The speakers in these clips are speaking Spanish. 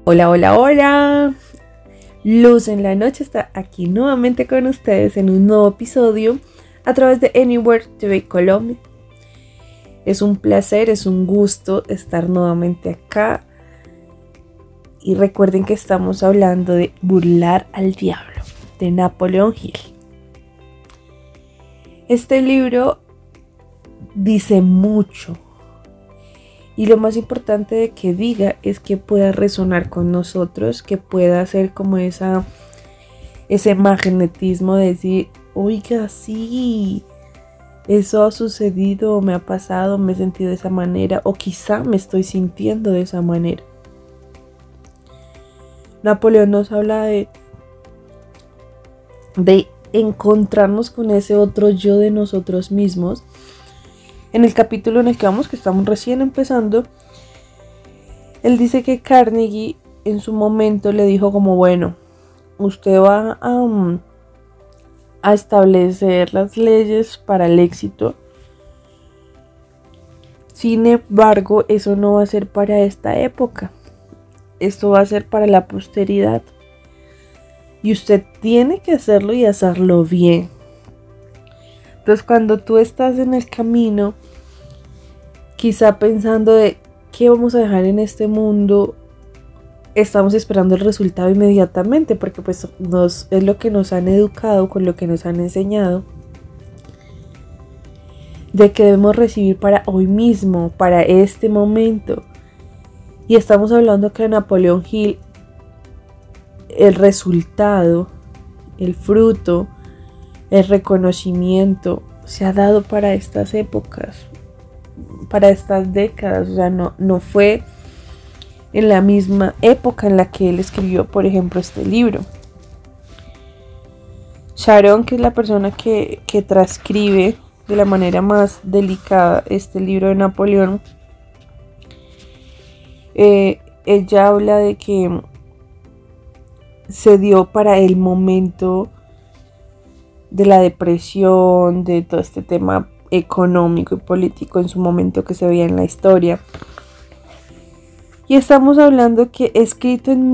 Hola, hola, hola. Luz en la noche está aquí nuevamente con ustedes en un nuevo episodio a través de Anywhere TV Colombia. Es un placer, es un gusto estar nuevamente acá. Y recuerden que estamos hablando de Burlar al Diablo, de Napoleon Hill. Este libro dice mucho. Y lo más importante de que diga es que pueda resonar con nosotros, que pueda hacer como ese magnetismo de decir, oiga, sí, eso ha sucedido, me ha pasado, me he sentido de esa manera, o quizá me estoy sintiendo de esa manera. Napoleón nos habla de encontrarnos con ese otro yo de nosotros mismos. En el capítulo en el que vamos, que estamos recién empezando, él dice que Carnegie en su momento le dijo como, bueno, usted va a establecer las leyes para el éxito. Sin embargo, eso no va a ser para esta época. Esto va a ser para la posteridad. Y usted tiene que hacerlo y hacerlo bien. Entonces, cuando tú estás en el camino, quizá pensando de qué vamos a dejar en este mundo, estamos esperando el resultado inmediatamente, porque pues es lo que nos han educado, con lo que nos han enseñado, de que debemos recibir para hoy mismo, para este momento. Y estamos hablando que Napoleon Hill, el resultado, el fruto, el reconocimiento se ha dado para estas épocas, para estas décadas. O sea, no fue en la misma época en la que él escribió, por ejemplo, este libro. Sharon, que es la persona que transcribe de la manera más delicada este libro de Napoleón, ella habla de que se dio para el momento de la depresión, de todo este tema económico y político en su momento que se veía en la historia. Y estamos hablando que escrito en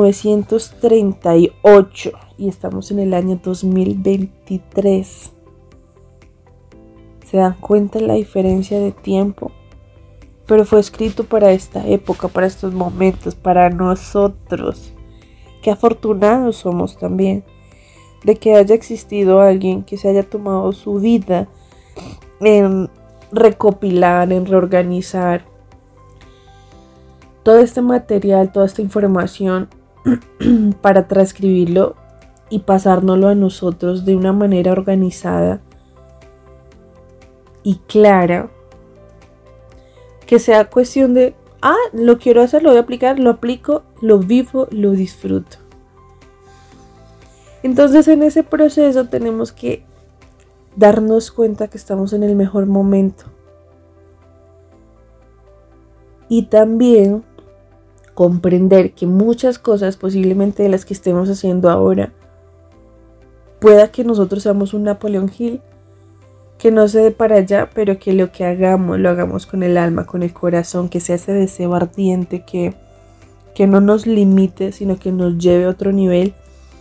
1938 y estamos en el año 2023. ¿Se dan cuenta de la diferencia de tiempo? Pero fue escrito para esta época, para estos momentos, para nosotros. Qué afortunados somos también de que haya existido alguien que se haya tomado su vida en recopilar, en reorganizar todo este material, toda esta información para transcribirlo y pasárnoslo a nosotros de una manera organizada y clara, que sea cuestión de, lo quiero hacer, lo voy a aplicar, lo aplico, lo vivo, lo disfruto. Entonces en ese proceso tenemos que darnos cuenta que estamos en el mejor momento. Y también comprender que muchas cosas, posiblemente de las que estemos haciendo ahora, pueda que nosotros seamos un Napoleon Hill, que no se dé para allá, pero que lo que hagamos, lo hagamos con el alma, con el corazón, que sea ese deseo ardiente, que no nos limite, sino que nos lleve a otro nivel.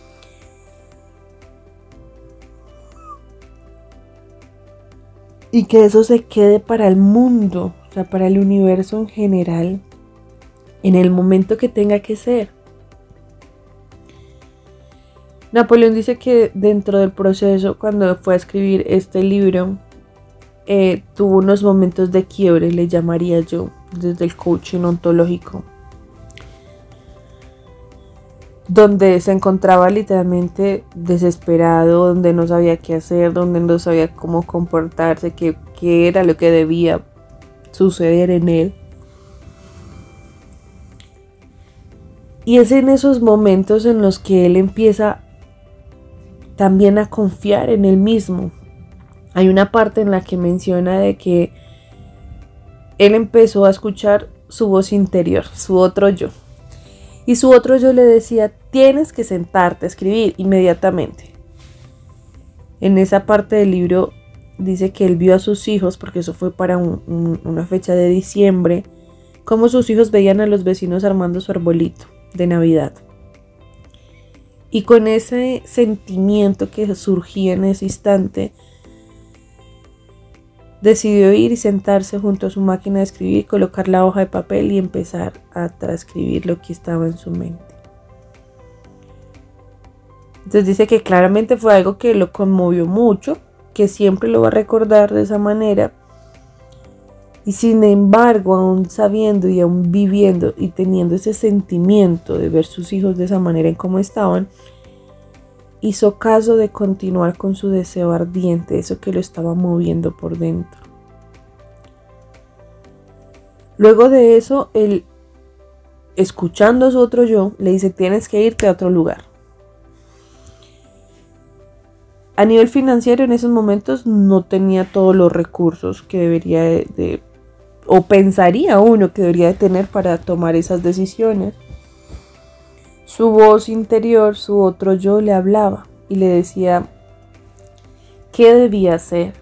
Y que eso se quede para el mundo, o sea, para el universo en general, en el momento que tenga que ser. Napoleón dice que dentro del proceso, cuando fue a escribir este libro, tuvo unos momentos de quiebre, le llamaría yo, desde el coaching ontológico, donde se encontraba literalmente desesperado, donde no sabía qué hacer, donde no sabía cómo comportarse, qué era lo que debía suceder en él. Y es en esos momentos en los que él empieza también a confiar en él mismo. Hay una parte en la que menciona de que él empezó a escuchar su voz interior, su otro yo. Y su otro yo le decía, tienes que sentarte a escribir inmediatamente. En esa parte del libro dice que él vio a sus hijos, porque eso fue para una fecha de diciembre, cómo sus hijos veían a los vecinos armando su arbolito. de Navidad. Y con ese sentimiento que surgía en ese instante, decidió ir y sentarse junto a su máquina de escribir, colocar la hoja de papel y empezar a transcribir lo que estaba en su mente. Entonces dice que claramente fue algo que lo conmovió mucho, que siempre lo va a recordar de esa manera. Y sin embargo, aún sabiendo y aún viviendo y teniendo ese sentimiento de ver sus hijos de esa manera en cómo estaban, hizo caso de continuar con su deseo ardiente, eso que lo estaba moviendo por dentro. Luego de eso, él, escuchando a su otro yo, le dice: tienes que irte a otro lugar. A nivel financiero, en esos momentos no tenía todos los recursos que debería o pensaría uno que debería de tener para tomar esas decisiones. Su voz interior, su otro yo, le hablaba y le decía qué debía hacer.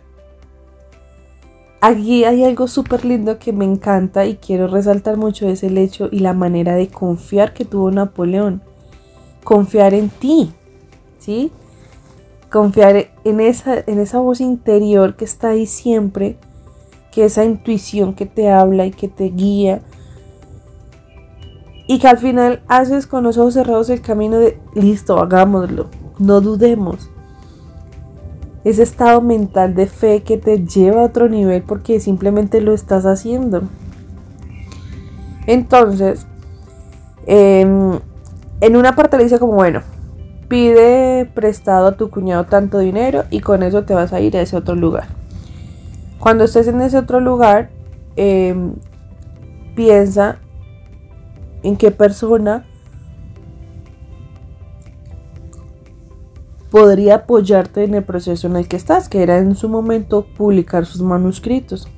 Aquí hay algo súper lindo que me encanta y quiero resaltar mucho, es el hecho y la manera de confiar que tuvo Napoleón. Confiar en ti, ¿sí? Confiar en esa voz interior que está ahí siempre, que esa intuición que te habla y que te guía. Y que al final haces con los ojos cerrados el camino de listo, hagámoslo, no dudemos. Ese estado mental de fe que te lleva a otro nivel porque simplemente lo estás haciendo. Entonces, en una parte le dice como, bueno, pide prestado a tu cuñado tanto dinero y con eso te vas a ir a ese otro lugar. Cuando estés en ese otro lugar, piensa en qué persona podría apoyarte en el proceso en el que estás, que era en su momento publicar sus manuscritos.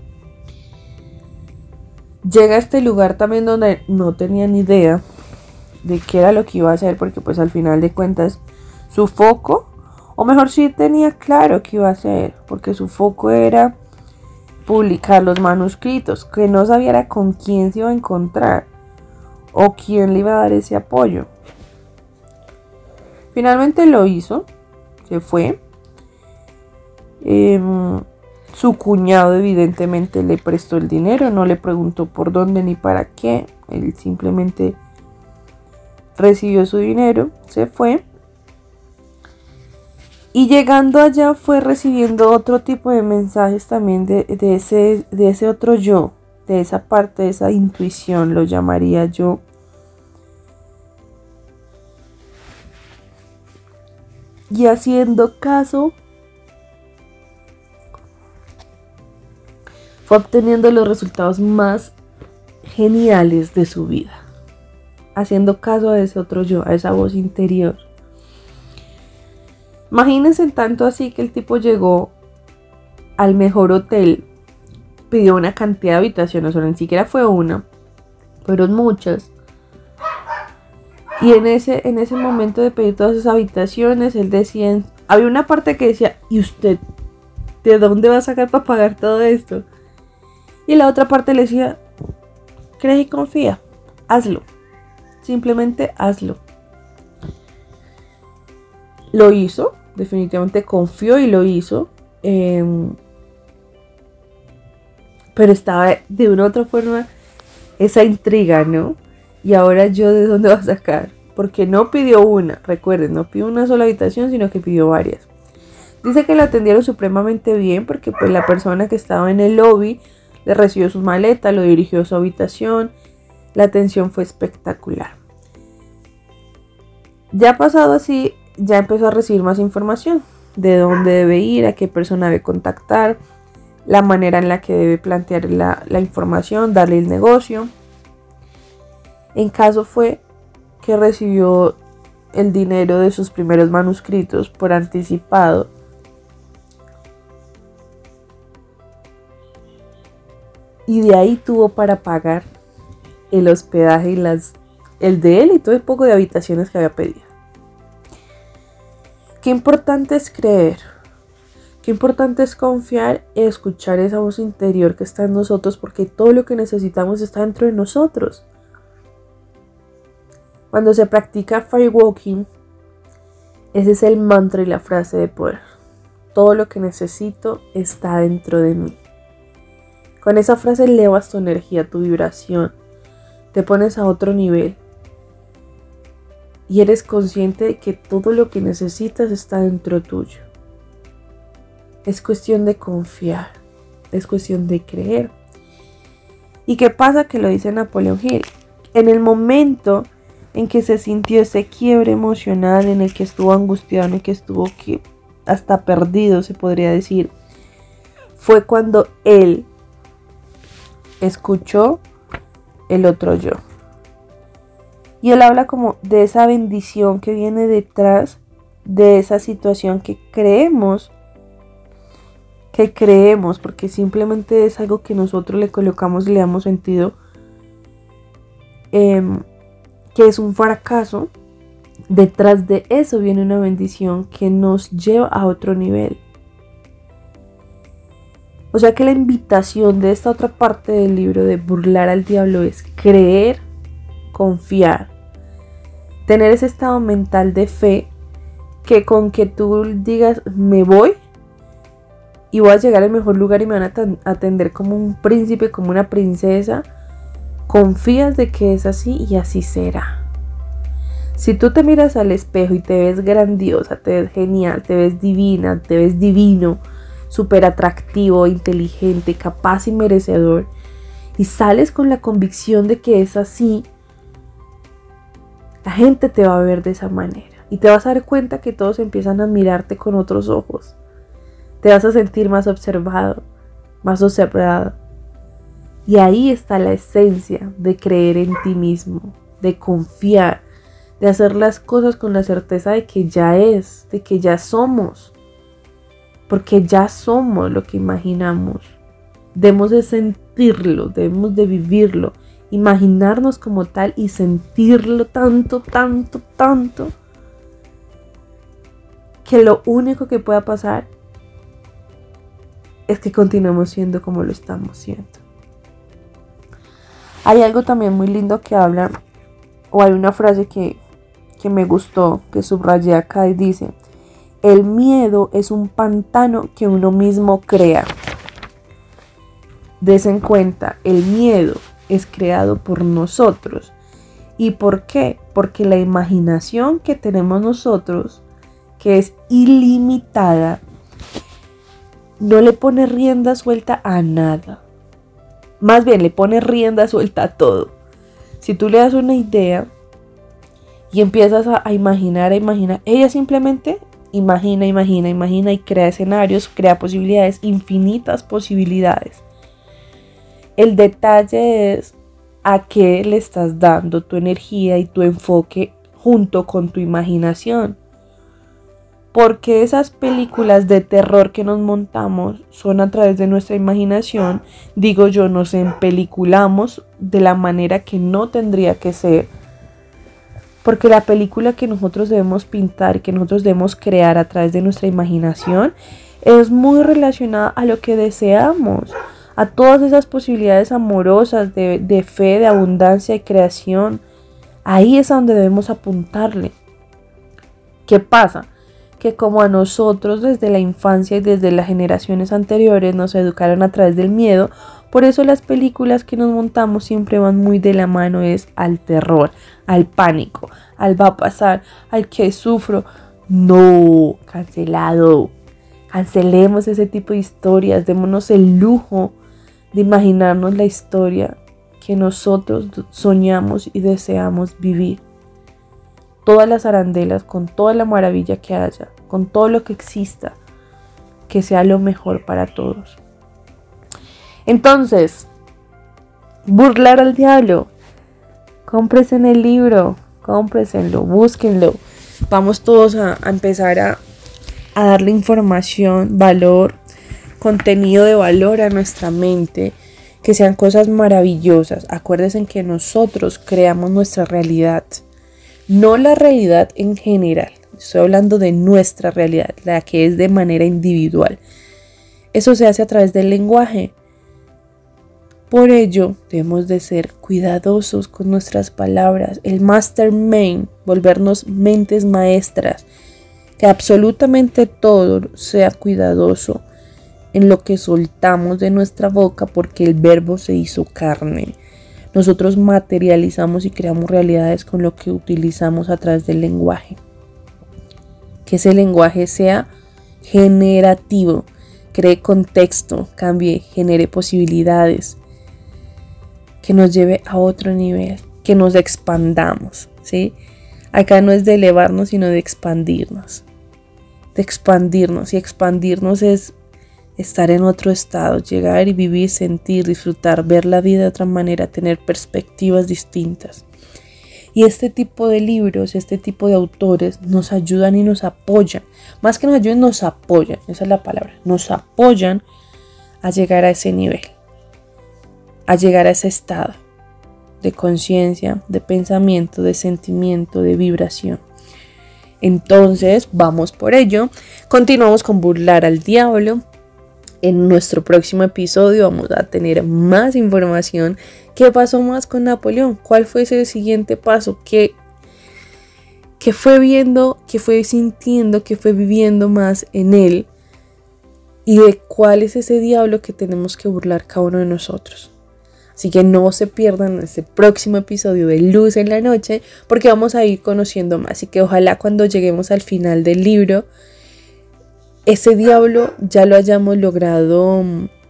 Llega a este lugar también donde no tenía ni idea de qué era lo que iba a hacer, porque pues al final de cuentas su foco, o mejor sí tenía claro qué iba a hacer, porque su foco era publicar los manuscritos, que no sabía con quién se iba a encontrar o quién le iba a dar ese apoyo. Finalmente lo hizo, se fue. Su cuñado evidentemente le prestó el dinero, no le preguntó por dónde ni para qué, él simplemente recibió su dinero, se fue. Y llegando allá fue recibiendo otro tipo de mensajes también de ese otro yo, de esa parte, de esa intuición, lo llamaría yo. Y haciendo caso, fue obteniendo los resultados más geniales de su vida. Haciendo caso a ese otro yo, a esa voz interior. Imagínense tanto así que el tipo llegó al mejor hotel, pidió una cantidad de habitaciones, o ni siquiera fue una, fueron muchas. Y en ese momento de pedir todas esas habitaciones, él decía, había una parte que decía, ¿y usted de dónde va a sacar para pagar todo esto? Y la otra parte le decía, cree y confía, hazlo, simplemente hazlo. Lo hizo, definitivamente confió y lo hizo, pero estaba de una u otra forma esa intriga, ¿no? Y ahora yo, ¿de dónde va a sacar? Porque no pidió una, recuerden, no pidió una sola habitación, sino que pidió varias. Dice que la atendieron supremamente bien porque pues la persona que estaba en el lobby le recibió sus maletas, lo dirigió a su habitación. La atención fue espectacular. Ya pasado así, ya empezó a recibir más información de dónde debe ir, a qué persona debe contactar, la manera en la que debe plantear la información, darle el negocio. En caso fue que recibió el dinero de sus primeros manuscritos por anticipado. Y de ahí tuvo para pagar el hospedaje y el de él y todo el poco de habitaciones que había pedido. Qué importante es creer. Qué importante es confiar y escuchar esa voz interior que está en nosotros, porque todo lo que necesitamos está dentro de nosotros. Cuando se practica firewalking, ese es el mantra y la frase de poder. Todo lo que necesito está dentro de mí. Con esa frase elevas tu energía, tu vibración. Te pones a otro nivel. Y eres consciente de que todo lo que necesitas está dentro tuyo. Es cuestión de confiar. Es cuestión de creer. ¿Y qué pasa? Que lo dice Napoleon Hill. En el momento en que se sintió ese quiebre emocional, en el que estuvo angustiado, en el que estuvo hasta perdido, se podría decir, fue cuando él escuchó el otro yo. Y él habla como de esa bendición que viene detrás de esa situación que creemos, porque simplemente es algo que nosotros le colocamos y le damos sentido, que es un fracaso. Detrás de eso viene una bendición que nos lleva a otro nivel. O sea que la invitación de esta otra parte del libro de burlar al diablo es creer, confiar, tener ese estado mental de fe, que con que tú digas me voy y voy a llegar al mejor lugar y me van a atender como un príncipe, como una princesa, confías de que es así y así será. Si tú te miras al espejo y te ves grandiosa, te ves genial, te ves divina, te ves divino, súper atractivo, inteligente, capaz y merecedor, y sales con la convicción de que es así, la gente te va a ver de esa manera y te vas a dar cuenta que todos empiezan a mirarte con otros ojos. Te vas a sentir más observado, más observada. Y ahí está la esencia de creer en ti mismo, de confiar, de hacer las cosas con la certeza de que ya es, de que ya somos. Porque ya somos lo que imaginamos. Debemos de sentirlo, debemos de vivirlo, imaginarnos como tal y sentirlo tanto, que lo único que pueda pasar es que continuemos siendo como lo estamos siendo. Hay algo también muy lindo que habla, o hay una frase que me gustó, que subrayé acá y dice: el miedo es un pantano que uno mismo crea. Des en cuenta, el miedo es creado por nosotros. ¿Y por qué? Porque la imaginación que tenemos nosotros, que es ilimitada, no le pone rienda suelta a nada. Más bien le pone rienda suelta a todo. Si tú le das una idea y empiezas a imaginar, ella simplemente imagina y crea escenarios, crea posibilidades, infinitas posibilidades. El detalle es a qué le estás dando tu energía y tu enfoque junto con tu imaginación. Porque esas películas de terror que nos montamos son a través de nuestra imaginación. Digo yo, nos empeliculamos de la manera que no tendría que ser. Porque la película que nosotros debemos pintar, que nosotros debemos crear a través de nuestra imaginación, es muy relacionada a lo que deseamos. A todas esas posibilidades amorosas de fe, de abundancia y creación. Ahí es a donde debemos apuntarle. ¿Qué pasa? Que como a nosotros desde la infancia y desde las generaciones anteriores nos educaron a través del miedo, por eso las películas que nos montamos siempre van muy de la mano es al terror, al pánico, al va a pasar, al que sufro. No, cancelado. Cancelemos ese tipo de historias, démonos el lujo de imaginarnos la historia que nosotros soñamos y deseamos vivir. Todas las arandelas, con toda la maravilla que haya, con todo lo que exista, que sea lo mejor para todos. Entonces, burlar al diablo, cómpresen el libro, cómpresenlo, búsquenlo. Vamos todos a empezar a darle información, valor, contenido de valor a nuestra mente, que sean cosas maravillosas. Acuérdense que nosotros creamos nuestra realidad. No la realidad en general, estoy hablando de nuestra realidad, la que es de manera individual. Eso se hace a través del lenguaje. Por ello, debemos de ser cuidadosos con nuestras palabras, el mastermind, volvernos mentes maestras, que absolutamente todo sea cuidadoso en lo que soltamos de nuestra boca, porque el verbo se hizo carne. Nosotros materializamos y creamos realidades con lo que utilizamos a través del lenguaje. Que ese lenguaje sea generativo, cree contexto, cambie, genere posibilidades, que nos lleve a otro nivel, que nos expandamos, ¿sí? Acá no es de elevarnos, sino de expandirnos. De expandirnos, y expandirnos es estar en otro estado, llegar y vivir, sentir, disfrutar, ver la vida de otra manera, tener perspectivas distintas. Y este tipo de libros, este tipo de autores nos ayudan y nos apoyan. Más que nos ayuden, nos apoyan, esa es la palabra. Nos apoyan a llegar a ese nivel, a llegar a ese estado de conciencia, de pensamiento, de sentimiento, de vibración. Entonces, vamos por ello. Continuamos con Burlar al Diablo. En nuestro próximo episodio vamos a tener más información. ¿Qué pasó más con Napoleón? ¿Cuál fue ese siguiente paso? ¿Qué fue viendo, qué fue sintiendo, qué fue viviendo más en él? Y de cuál es ese diablo que tenemos que burlar cada uno de nosotros. Así que no se pierdan este próximo episodio de Luz en la Noche, porque vamos a ir conociendo más. Así que ojalá cuando lleguemos al final del libro, ese diablo ya lo hayamos logrado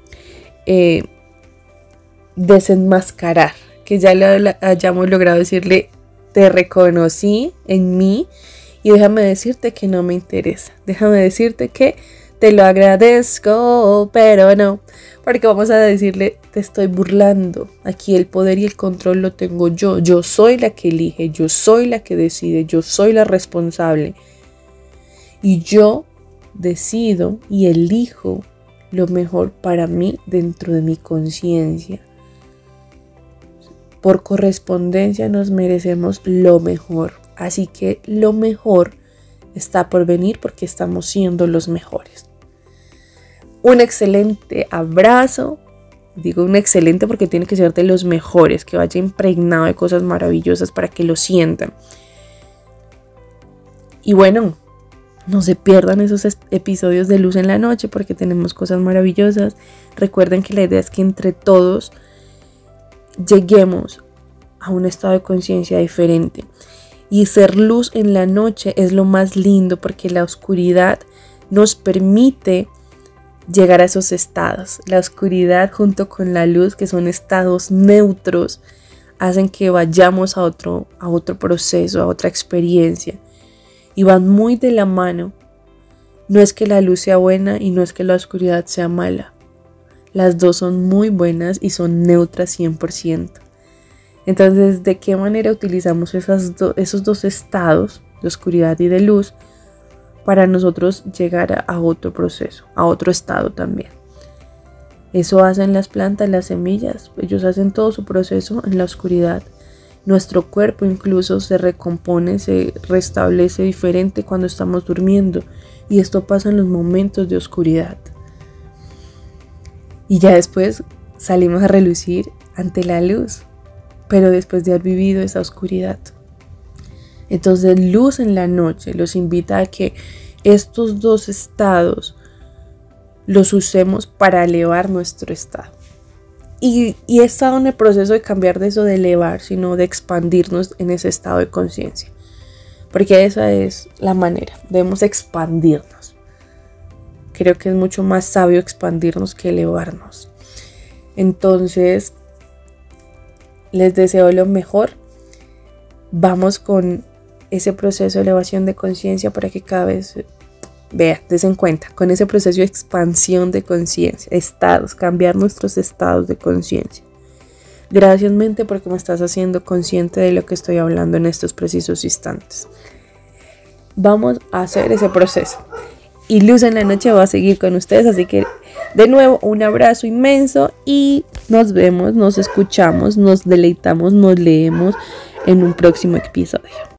desenmascarar, que ya lo hayamos logrado decirle: te reconocí en mí y déjame decirte que no me interesa, déjame decirte que te lo agradezco, pero no, porque vamos a decirle: te estoy burlando, aquí el poder y el control lo tengo yo soy la que elige, yo soy la que decide, yo soy la responsable y yo decido y elijo lo mejor para mí dentro de mi conciencia. Por correspondencia nos merecemos lo mejor, así que lo mejor está por venir porque estamos siendo los mejores. Un excelente abrazo, digo un excelente porque tiene que ser de los mejores, que vaya impregnado de cosas maravillosas para que lo sientan. Y bueno, no se pierdan esos episodios de Luz en la Noche porque tenemos cosas maravillosas. Recuerden que la idea es que entre todos lleguemos a un estado de conciencia diferente. Y ser luz en la noche es lo más lindo porque la oscuridad nos permite llegar a esos estados. La oscuridad junto con la luz, que son estados neutros, hacen que vayamos a otro proceso, a otra experiencia. Y van muy de la mano. No es que la luz sea buena y no es que la oscuridad sea mala. Las dos son muy buenas y son neutras 100%. Entonces, ¿de qué manera utilizamos esos dos estados de oscuridad y de luz para nosotros llegar a otro proceso, a otro estado también? Eso hacen las plantas, las semillas. Ellos hacen todo su proceso en la oscuridad. Nuestro cuerpo incluso se recompone, se restablece diferente cuando estamos durmiendo. Y esto pasa en los momentos de oscuridad. Y ya después salimos a relucir ante la luz, pero después de haber vivido esa oscuridad. Entonces, Luz en la Noche los invita a que estos dos estados los usemos para elevar nuestro estado. Y he estado en el proceso de cambiar de eso de elevar, sino de expandirnos en ese estado de conciencia. Porque esa es la manera, debemos expandirnos. Creo que es mucho más sabio expandirnos que elevarnos. Entonces, les deseo lo mejor. Vamos con ese proceso de elevación de conciencia para que cada vez des en cuenta con ese proceso de expansión de conciencia, estados, cambiar nuestros estados de conciencia. Gracias, mente, porque me estás haciendo consciente de lo que estoy hablando en estos precisos instantes. Vamos a hacer ese proceso. Y Luz en la Noche va a seguir con ustedes, así que de nuevo un abrazo inmenso y nos vemos, nos escuchamos, nos deleitamos, nos leemos en un próximo episodio.